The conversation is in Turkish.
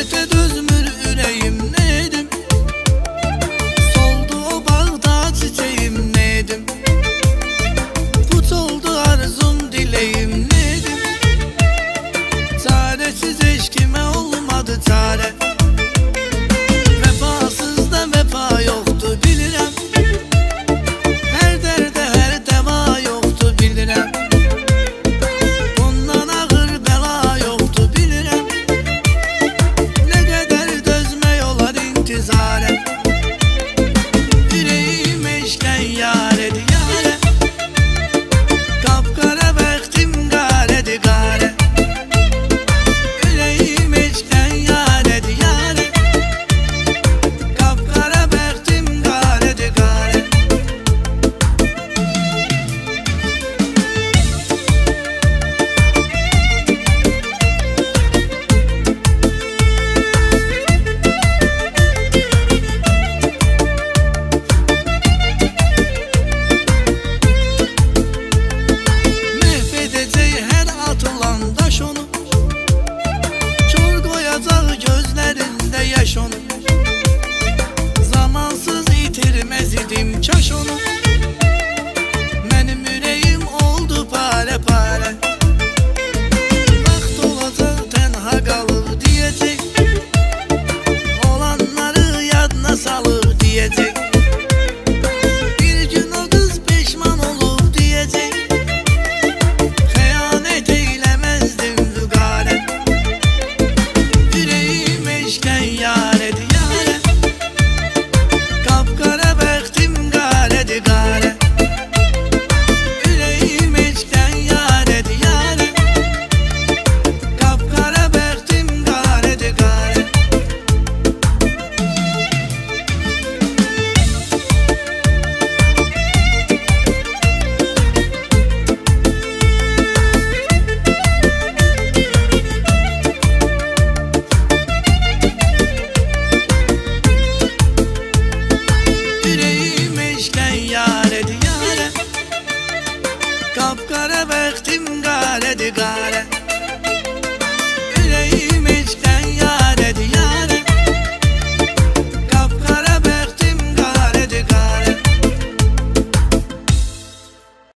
Hasrete dözmür ürəyim, ne edim? Soldu o bağda çiçeğim, ne edim? Puç oldu arzum, dileyim, ne edim? Çaresiz eşkime olmadı çare. Vefasızda vefa yoktu, bilirəm. Her derde her deva yoktu, bilirəm. Bundan ağır bela yoktu, bilirəm. Ne kadar dözme olar intizare. Yüreğim eşken yaredi yare. Kapkara bəxtim qaredi qare. Yüreğim eşken yaredi yare. Kapkara bəxtim qaredi qare. Məhvedəcək hər atılan daş onu. Kör qoyacaq gözlərində yaş onu. Zamansız itirməz idim kaş onu. Mənim ürəyim oldu pare pare. Vaxt olacaq tənha qalır deyəcək. Olanları yadına salır deyəcək. Bir gün o qız peşman olub deyəcək. Xəyanət eyləməzdim vüqarə. Yüreğim eşkən yaredi yare. Kapkara bəxtim qaredi qare. Yüreğim eşkən yaredi yare. Kapkara bəxtim qaredi qare. Yüreğim eşkən yaredi yare. Kapkara bəxtim qaredi qare.